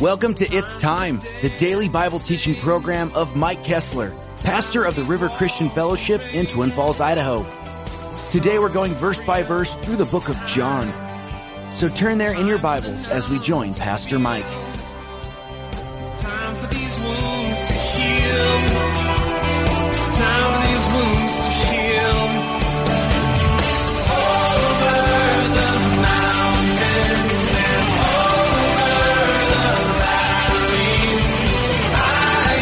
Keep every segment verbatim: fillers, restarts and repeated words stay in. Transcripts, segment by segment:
Welcome to It's Time, the daily Bible teaching program of Mike Kessler, pastor of the River Christian Fellowship in Twin Falls, Idaho. Today we're going verse by verse through the book of John. So turn there in your Bibles as we join Pastor Mike. Time for these wounds to heal. It's time for these wounds to heal. Over the mountains and over the valleys, I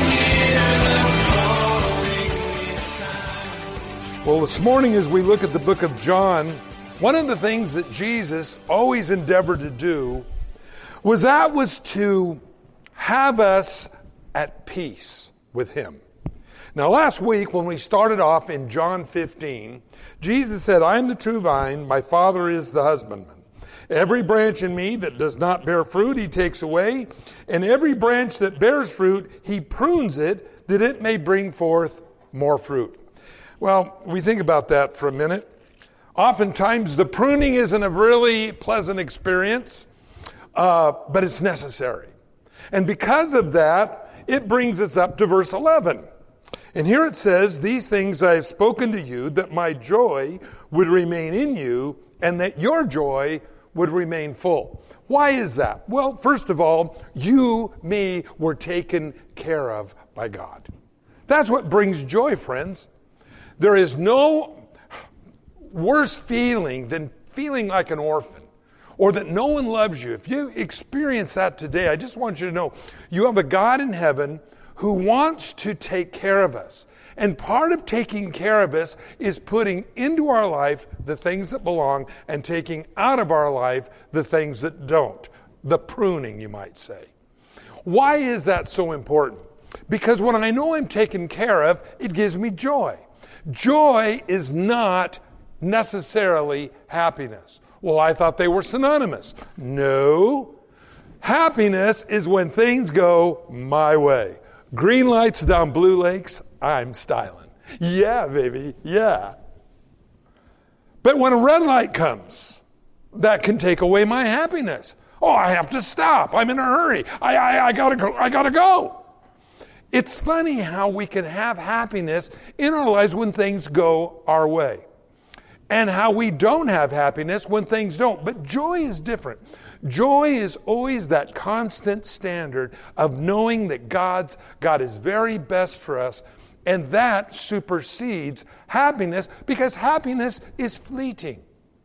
hear the calling this time. Well, this morning as we look at the book of John, one of the things that Jesus always endeavored to do was that was to have us at peace with Him. Now, last week when we started off in John fifteen, Jesus said, I am the true vine, my Father is the husbandman. Every branch in me that does not bear fruit, He takes away, and every branch that bears fruit, He prunes it, that it may bring forth more fruit. Well, we think about that for a minute. Oftentimes, the pruning isn't a really pleasant experience, uh, but it's necessary. And because of that, it brings us up to verse eleven. And here it says, these things I have spoken to you, that my joy would remain in you, and that your joy would remain full. Why is that? Well, first of all, you, me, were taken care of by God. That's what brings joy, friends. There is no worse feeling than feeling like an orphan, or that no one loves you. If you experience that today, I just want you to know you have a God in heaven who wants to take care of us. And part of taking care of us is putting into our life the things that belong and taking out of our life the things that don't. The pruning, you might say. Why is that so important? Because when I know I'm taken care of, it gives me joy. Joy is not necessarily happiness. Well, I thought they were synonymous. No. Happiness is when things go my way. Green lights down blue lakes, I'm styling. Yeah, baby, yeah. But when a red light comes, that can take away my happiness. Oh, I have to stop. I'm in a hurry. I, I, I gotta go. I gotta go. It's funny how we can have happiness in our lives when things go our way. And how we don't have happiness when things don't. But joy is different. Joy is always that constant standard of knowing that God's got His very best for us, and that supersedes happiness, because happiness is fleeting.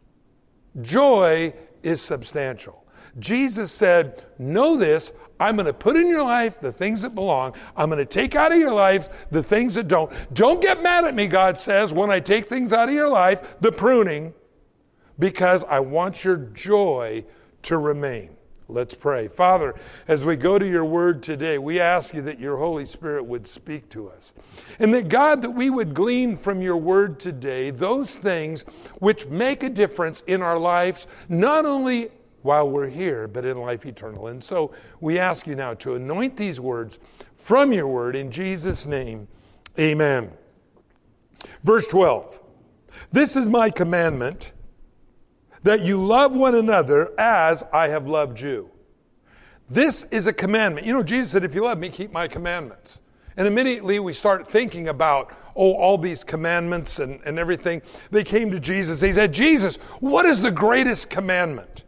Joy is substantial. Jesus said, know this, I'm going to put in your life the things that belong. I'm going to take out of your life the things that don't. Don't get mad at me, God says, when I take things out of your life, the pruning, because I want your joy to remain. Let's pray. Father, as we go to your word today, we ask you that your Holy Spirit would speak to us. And that, God, that we would glean from your word today those things which make a difference in our lives, not only while we're here, but in life eternal. And so we ask you now to anoint these words from your word in Jesus' name. Amen. Verse twelve. This is my commandment, that you love one another as I have loved you. This is a commandment. You know, Jesus said, if you love me, keep my commandments. And immediately we start thinking about, oh, all these commandments and, and everything. They came to Jesus. They said, Jesus, what is the greatest commandment?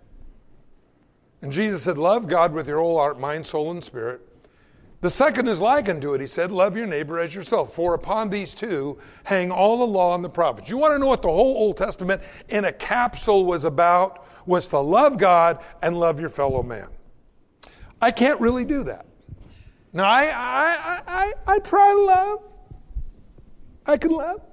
And Jesus said, love God with your whole heart, mind, soul, and spirit. The second is like unto it. He said, love your neighbor as yourself. For upon these two hang all the law and the prophets. You want to know what the whole Old Testament in a capsule was about? Was to love God and love your fellow man. I can't really do that. Now, I, I, I, I try to love. I can love.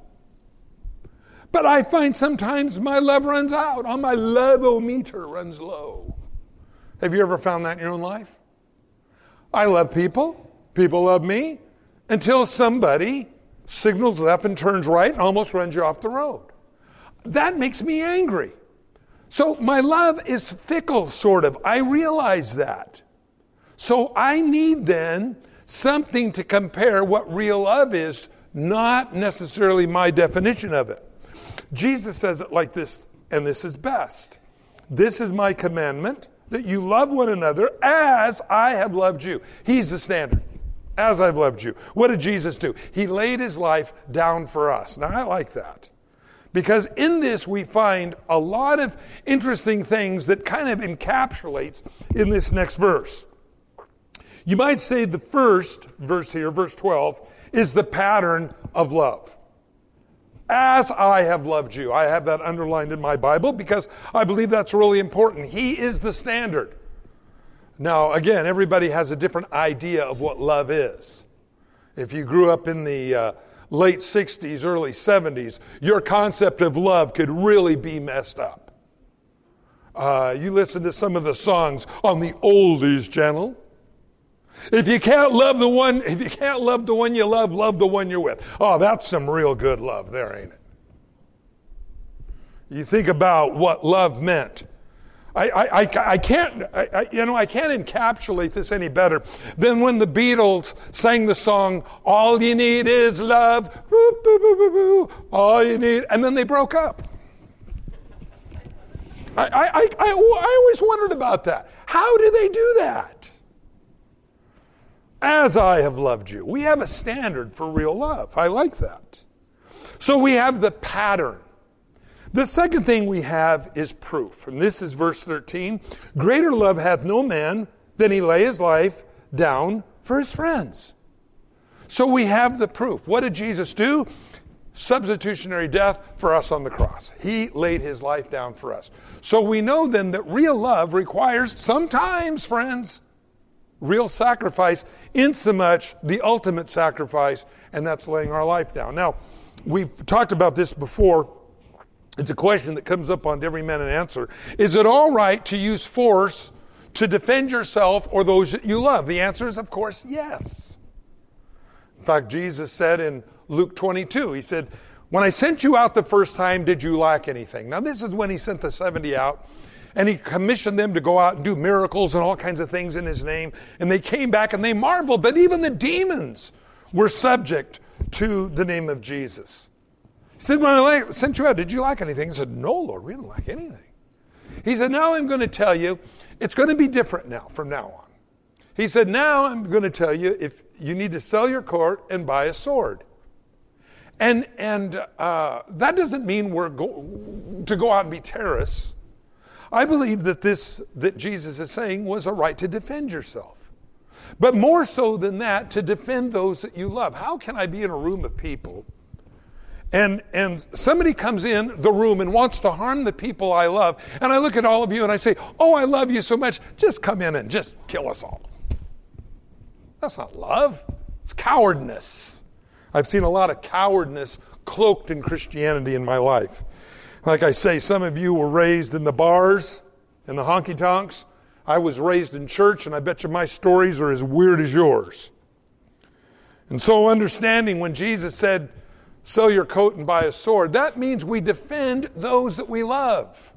But I find sometimes my love runs out. On my love-o-meter runs low. Have you ever found that in your own life? I love people. People love me. Until somebody signals left and turns right and almost runs you off the road. That makes me angry. So my love is fickle, sort of. I realize that. So I need then something to compare what real love is, not necessarily my definition of it. Jesus says it like this, and this is best. This is my commandment, that you love one another as I have loved you. He's the standard. As I've loved you. What did Jesus do? He laid his life down for us. Now, I like that. Because in this we find a lot of interesting things that kind of encapsulates in this next verse. You might say the first verse here, verse twelve, is the pattern of love. As I have loved you. I have that underlined in my Bible because I believe that's really important. He is the standard. Now, again, everybody has a different idea of what love is. If you grew up in the uh, late sixties, early seventies, your concept of love could really be messed up. Uh, you listen to some of the songs on the oldies channel. If you can't love the one, if you can't love the one you love, love the one you're with. Oh, that's some real good love there, ain't it? You think about what love meant. I, I, I, I can't, I, I, you know, I can't encapsulate this any better than when the Beatles sang the song, "All you need is love, woo, boo, boo, boo, boo, all you need," and then they broke up. I, I, I, I, I always wondered about that. How do they do that? As I have loved you. We have a standard for real love. I like that. So we have the pattern. The second thing we have is proof. And this is verse thirteen. Greater love hath no man than he lay his life down for his friends. So we have the proof. What did Jesus do? Substitutionary death for us on the cross. He laid his life down for us. So we know then that real love requires sometimes, friends, real sacrifice, insomuch the ultimate sacrifice, and that's laying our life down. Now, we've talked about this before. It's a question that comes up on Every Man an Answer. Is it all right to use force to defend yourself or those that you love? The answer is, of course, yes. In fact, Jesus said in Luke twenty-two, he said, "When I sent you out the first time, did you lack anything?" Now, this is when he sent the seventy out. And he commissioned them to go out and do miracles and all kinds of things in his name. And they came back and they marveled that even the demons were subject to the name of Jesus. He said, "When I sent you out, did you lack anything?" He said, "No, Lord, we didn't lack anything." He said, "Now I'm going to tell you, it's going to be different now, from now on." He said, "Now I'm going to tell you if you need to sell your coat and buy a sword." And and uh, that doesn't mean we're go- to go out and be terrorists. I believe that this, that Jesus is saying, was a right to defend yourself. But more so than that, to defend those that you love. How can I be in a room of people and, and somebody comes in the room and wants to harm the people I love, and I look at all of you and I say, "Oh, I love you so much, just come in and just kill us all." That's not love. It's cowardness. I've seen a lot of cowardness cloaked in Christianity in my life. Like I say, some of you were raised in the bars and the honky-tonks. I was raised in church, and I bet you my stories are as weird as yours. And so understanding when Jesus said, "Sell your coat and buy a sword," that means we defend those that we love.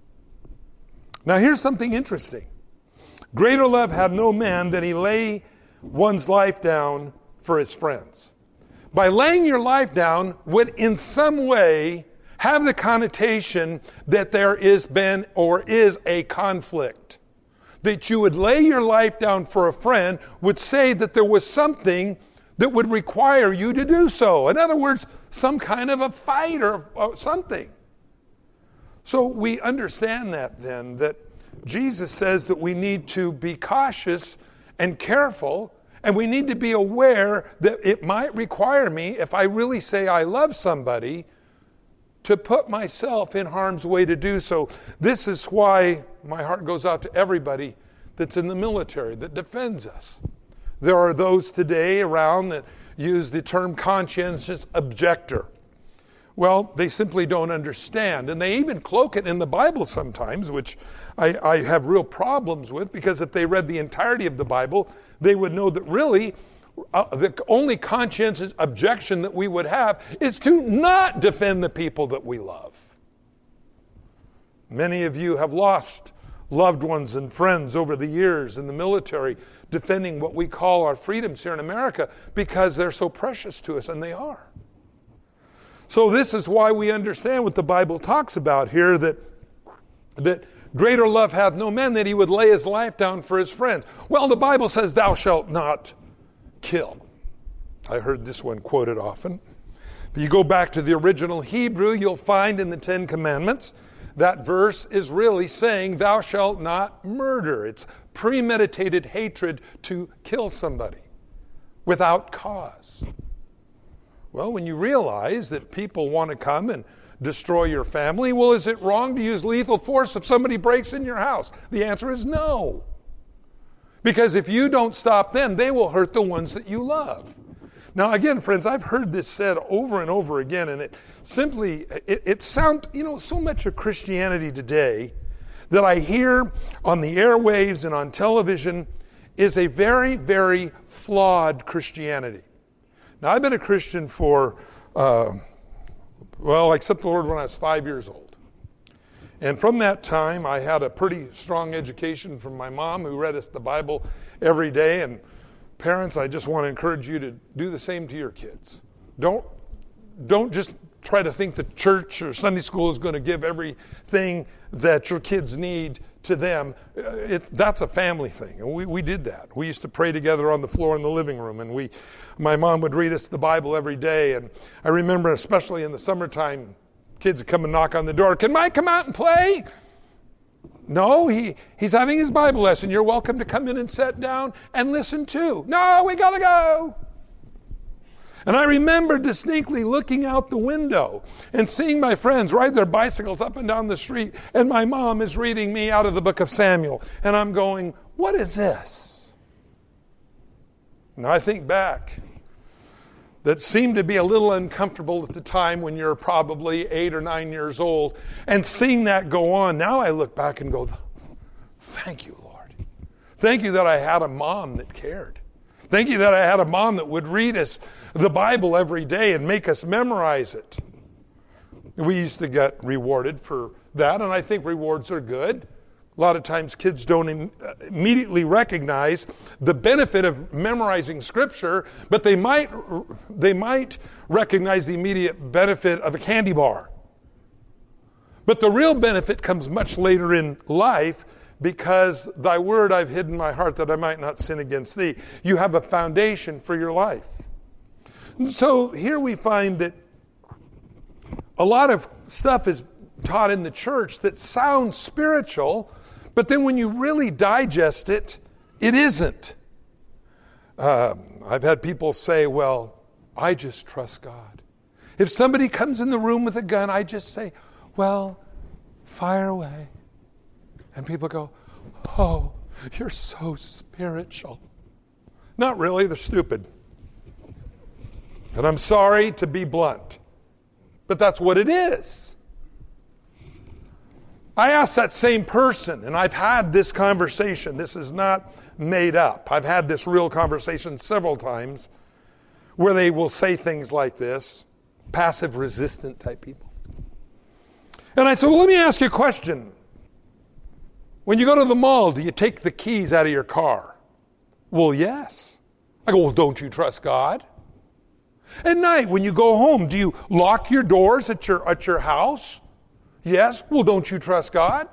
Now here's something interesting. Greater love had no man than he lay one's life down for his friends. By laying your life down would in some way have the connotation that there is been or is a conflict. That you would lay your life down for a friend would say that there was something that would require you to do so. In other words, some kind of a fight or, or something. So we understand that then, that Jesus says that we need to be cautious and careful, and we need to be aware that it might require me, if I really say I love somebody, to put myself in harm's way to do so. This is why my heart goes out to everybody that's in the military, that defends us. There are those today around that use the term conscientious objector. Well, they simply don't understand. And they even cloak it in the Bible sometimes, which I, I have real problems with, because if they read the entirety of the Bible, they would know that really Uh, the only conscientious objection that we would have is to not defend the people that we love. Many of you have lost loved ones and friends over the years in the military defending what we call our freedoms here in America because they're so precious to us, and they are. So this is why we understand what the Bible talks about here, that, that Greater love hath no man that he would lay his life down for his friends. Well, the Bible says, thou shalt not kill. I heard this one quoted often. But you go back to the original Hebrew, you'll find in the Ten Commandments, that verse is really saying, thou shalt not murder. It's premeditated hatred to kill somebody without cause. Well, when you realize that people want to come and destroy your family, well, is it wrong to use lethal force if somebody breaks in your house? The answer is no. Because if you don't stop them, they will hurt the ones that you love. Now, again, friends, I've heard this said over and over again, and it simply, it, it sounds, you know, so much of Christianity today that I hear on the airwaves and on television is a very, very flawed Christianity. Now, I've been a Christian for, uh, well, I accepted the Lord when I was five years old. And from that time, I had a pretty strong education from my mom, who read us the Bible every day. And parents, I just want to encourage you to do the same to your kids. Don't, don't just try to think that church or Sunday school is going to give everything that your kids need to them. It, that's a family thing. And we, we did that. We used to pray together on the floor in the living room. And we, my mom would read us the Bible every day. And I remember, especially in the summertime, kids would come and knock on the door. Can Mike come out and play? No, he, he's having his Bible lesson. You're welcome to come in and sit down and listen too. No, we got to go. And I remember distinctly looking out the window and seeing my friends ride their bicycles up and down the street, and my mom is reading me out of the book of Samuel. And I'm going, what is this? Now I think back. That seemed to be a little uncomfortable at the time when you're probably eight or nine years old. And seeing that go on, now I look back and go, thank you, Lord. Thank you that I had a mom that cared. Thank you that I had a mom that would read us the Bible every day and make us memorize it. We used to get rewarded for that, and I think rewards are good. A lot of times kids don't im- immediately recognize the benefit of memorizing Scripture, but they might they might recognize the immediate benefit of a candy bar. But the real benefit comes much later in life, because thy word I've hid in my heart that I might not sin against thee. You have a foundation for your life. So here we find that a lot of stuff is taught in the church that sounds spiritual, but then when you really digest it, it isn't. Um, I've had people say, well, I just trust God. If somebody comes in the room with a gun, I just say, well, fire away. And people go, oh, you're so spiritual. Not really, they're stupid. And I'm sorry to be blunt, but that's what it is. I asked that same person, and I've had this conversation. This is not made up. I've had this real conversation several times where they will say things like this, passive resistant type people. And I said, well, let me ask you a question. When you go to the mall, do you take the keys out of your car? Well, yes. I go, well, don't you trust God? At night, when you go home, do you lock your doors at your at your house? Yes. Well, don't you trust God?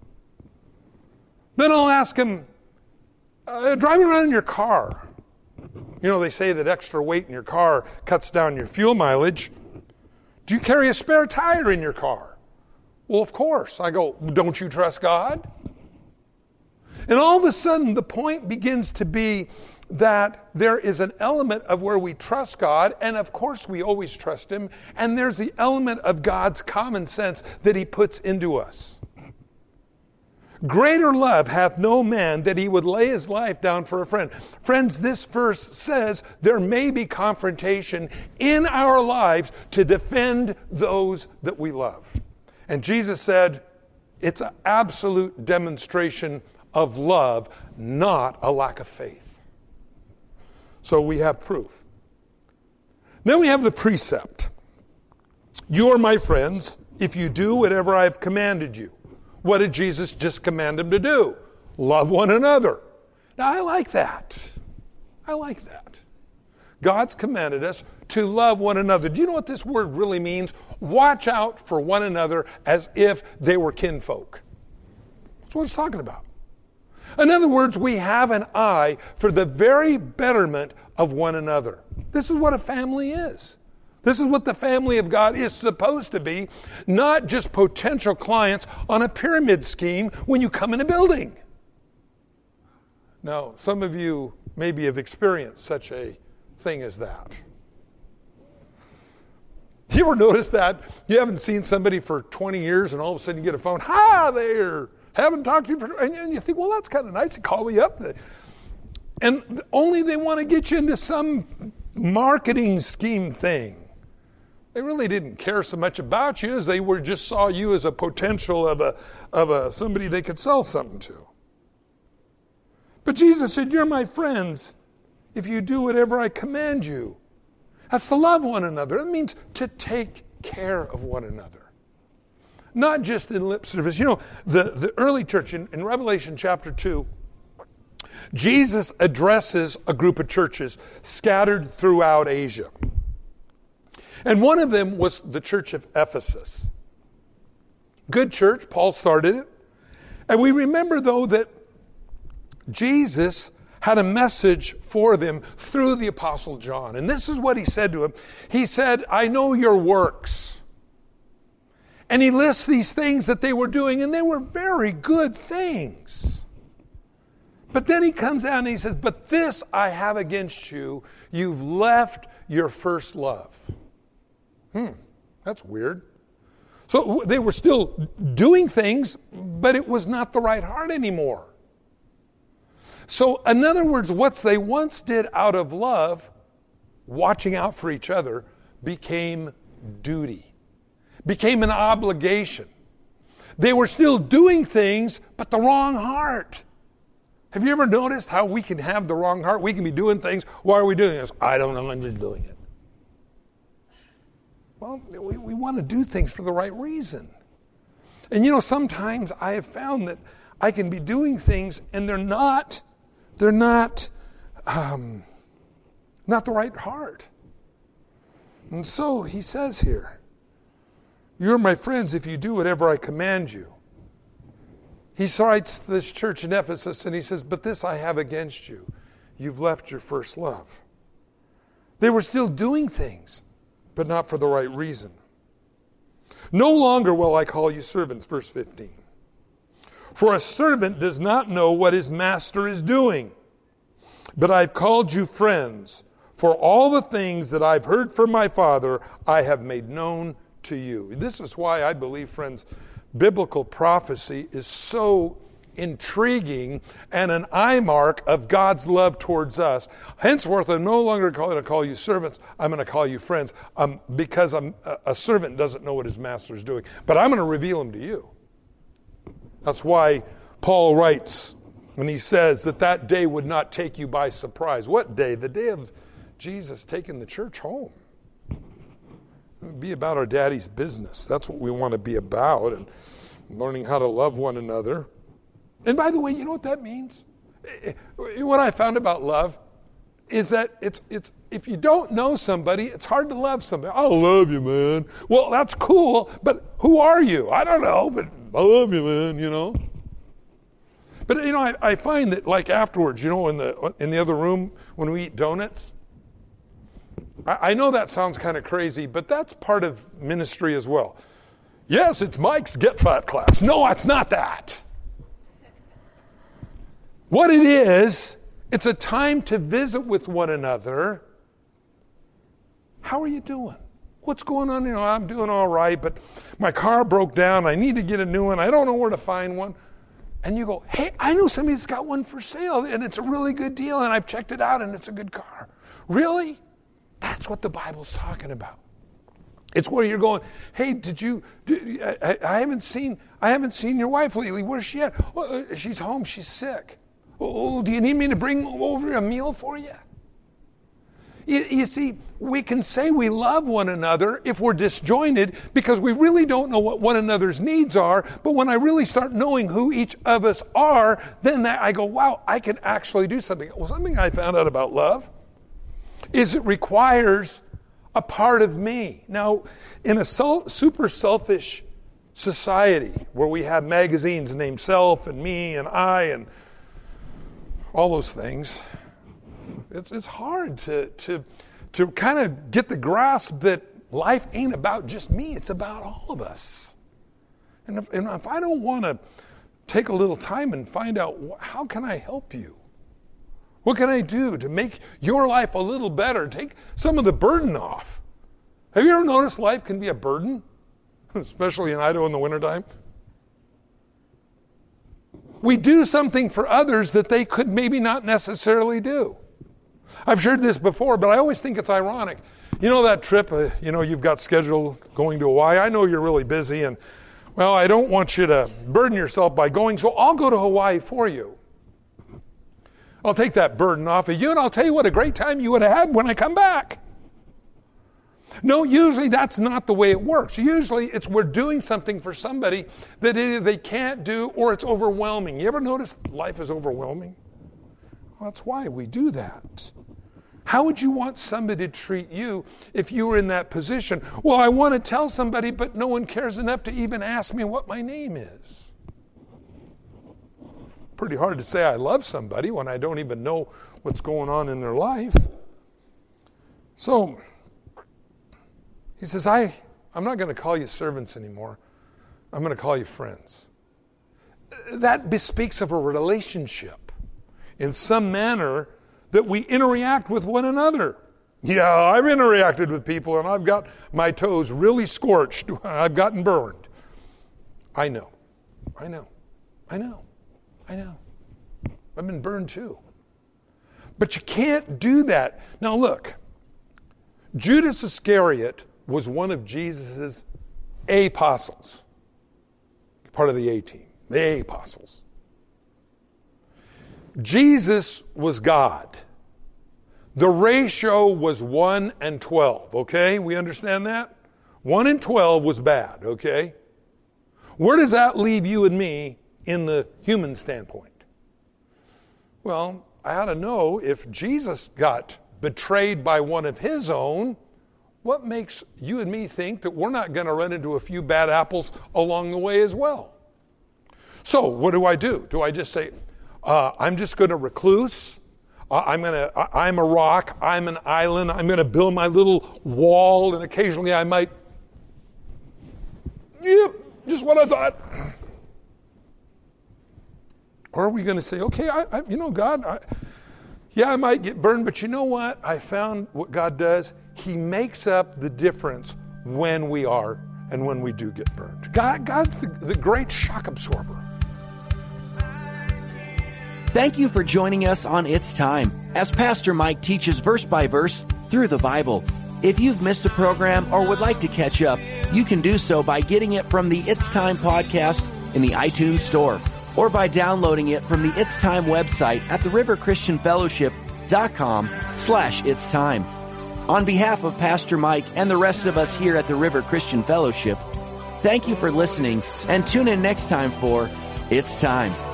Then I'll ask him, uh, driving around in your car. You know, they say that extra weight in your car cuts down your fuel mileage. Do you carry a spare tire in your car? Well, of course. I go, don't you trust God? And all of a sudden, the point begins to be that there is an element of where we trust God, and of course we always trust Him, and there's the element of God's common sense that He puts into us. Greater love hath no man that he would lay his life down for a friend. Friends, this verse says there may be confrontation in our lives to defend those that we love. And Jesus said, it's an absolute demonstration of love, not a lack of faith. So we have proof. Then we have the precept. You are my friends if you do whatever I've commanded you. What did Jesus just command them to do? Love one another. Now I like that. I like that. God's commanded us to love one another. Do you know what this word really means? Watch out for one another as if they were kinfolk. That's what it's talking about. In other words, we have an eye for the very betterment of one another. This is what a family is. This is what the family of God is supposed to be, not just potential clients on a pyramid scheme when you come in a building. Now, some of you maybe have experienced such a thing as that. You ever notice that? You haven't seen somebody for twenty years and all of a sudden you get a phone, hi there, haven't talked to you for, and you think, well, that's kind of nice to call me up. And only they want to get you into some marketing scheme thing. They really didn't care so much about you as they were just saw you as a potential of a of a somebody they could sell something to. But Jesus said, you're my friends if you do whatever I command you. That's to love one another. It means to take care of one another. Not just in lip service. You know, the, the early church in, in Revelation chapter two, Jesus addresses a group of churches scattered throughout Asia. And one of them was the church of Ephesus. Good church, Paul started it. And we remember, though, that Jesus had a message for them through the Apostle John. And this is what he said to him. He said, I know your works. And he lists these things that they were doing, and they were very good things. But then he comes out and he says, but this I have against you. You've left your first love. Hmm, that's weird. So they were still doing things, but it was not the right heart anymore. So in other words, what they once did out of love, watching out for each other, became duty, became an obligation. They were still doing things, but the wrong heart. Have you ever noticed how we can have the wrong heart? We can be doing things. Why are we doing this? I don't know, I'm just doing it. Well, we, we want to do things for the right reason. And you know, sometimes I have found that I can be doing things and they're not, they're not, um, not the right heart. And so he says here, you're my friends if you do whatever I command you. He writes to this church in Ephesus and he says, but this I have against you. You've left your first love. They were still doing things, but not for the right reason. No longer will I call you servants, verse fifteen. For a servant does not know what his master is doing. But I've called you friends, for all the things that I've heard from my Father, I have made known to you. This is why I believe, friends, biblical prophecy is so intriguing and an eye mark of God's love towards us. Henceforth, I'm no longer going to call you servants. I'm going to call you friends um, because I'm, a servant doesn't know what his master is doing. But I'm going to reveal him to you. That's why Paul writes when he says that that day would not take you by surprise. What day? The day of Jesus taking the church home. Be about our daddy's business. That's what we want to be about, and learning how to love one another. And by the way, you know what that means? What I found about love is that it's it's if you don't know somebody, it's hard to love somebody. I love you, man. Well, that's cool, but who are you? I don't know, but I love you, man, you know. But you know, I, I find that like afterwards, you know, in the in the other room when we eat donuts, I, I know that sounds kind of crazy, but that's part of ministry as well. Yes, it's Mike's Get Fat class. No, it's not that. What it is, it's a time to visit with one another. How are you doing? What's going on? You know, I'm doing all right, but my car broke down. I need to get a new one. I don't know where to find one. And you go, hey, I know somebody that's got one for sale, and it's a really good deal, and I've checked it out, and it's a good car. Really? That's what the Bible's talking about. It's where you're going, hey, did you, did, I, I haven't seen, I haven't seen your wife lately. Where's she at? Oh, she's home. She's sick. Oh, do you need me to bring over a meal for you? you? You see, we can say we love one another if we're disjointed because we really don't know what one another's needs are. But when I really start knowing who each of us are, then that I go, wow, I can actually do something. Well, something I found out about love is it requires a part of me. Now, in a super selfish society where we have magazines named Self and Me and I and all those things, it's it's hard to to to kind of get the grasp that life ain't about just me, it's about all of us. And if, and if I don't want to take a little time and find out, how can I help you? What can I do to make your life a little better? Take some of the burden off. Have you ever noticed life can be a burden? Especially in Idaho in the wintertime. We do something for others that they could maybe not necessarily do. I've shared this before, but I always think it's ironic. You know that trip, uh, you know, you've got scheduled going to Hawaii. I know you're really busy, and, well, I don't want you to burden yourself by going, so I'll go to Hawaii for you. I'll take that burden off of you, and I'll tell you what a great time you would have had when I come back. No, usually that's not the way it works. Usually it's we're doing something for somebody that either they can't do or it's overwhelming. You ever notice life is overwhelming? Well, that's why we do that. How would you want somebody to treat you if you were in that position? Well, I want to tell somebody, but no one cares enough to even ask me what my name is. Pretty hard to say I love somebody when I don't even know what's going on in their life. So, he says, I, I'm not going to call you servants anymore. I'm going to call you friends. That bespeaks of a relationship in some manner that we interact with one another. Yeah, I've interacted with people and I've got my toes really scorched. I've gotten burned. I know. I know. I know. I know. I've been burned too. But you can't do that. Now look, Judas Iscariot was one of Jesus' apostles. Part of the A team. The apostles. Jesus was God. The ratio was one and twelve, okay? We understand that? one and twelve was bad, okay? Where does that leave you and me in the human standpoint? Well, I ought to know if Jesus got betrayed by one of his own, what makes you and me think that we're not going to run into a few bad apples along the way as well? So, what do I do? Do I just say, uh, I'm just going to recluse? Uh, I'm going to. I'm a rock. I'm an island. I'm going to build my little wall, and occasionally I might. Yep, just what I thought. Or are we going to say, okay, I, I, you know, God, I, yeah, I might get burned, but you know what? I found what God does. He makes up the difference when we are and when we do get burned. God, God's the, the great shock absorber. Thank you for joining us on It's Time, as Pastor Mike teaches verse by verse through the Bible. If you've missed a program or would like to catch up, you can do so by getting it from the It's Time podcast in the iTunes store, or by downloading it from the It's Time website at the river christian fellowship dot com slash it's time. On behalf of Pastor Mike and the rest of us here at the River Christian Fellowship, thank you for listening, and tune in next time for It's Time.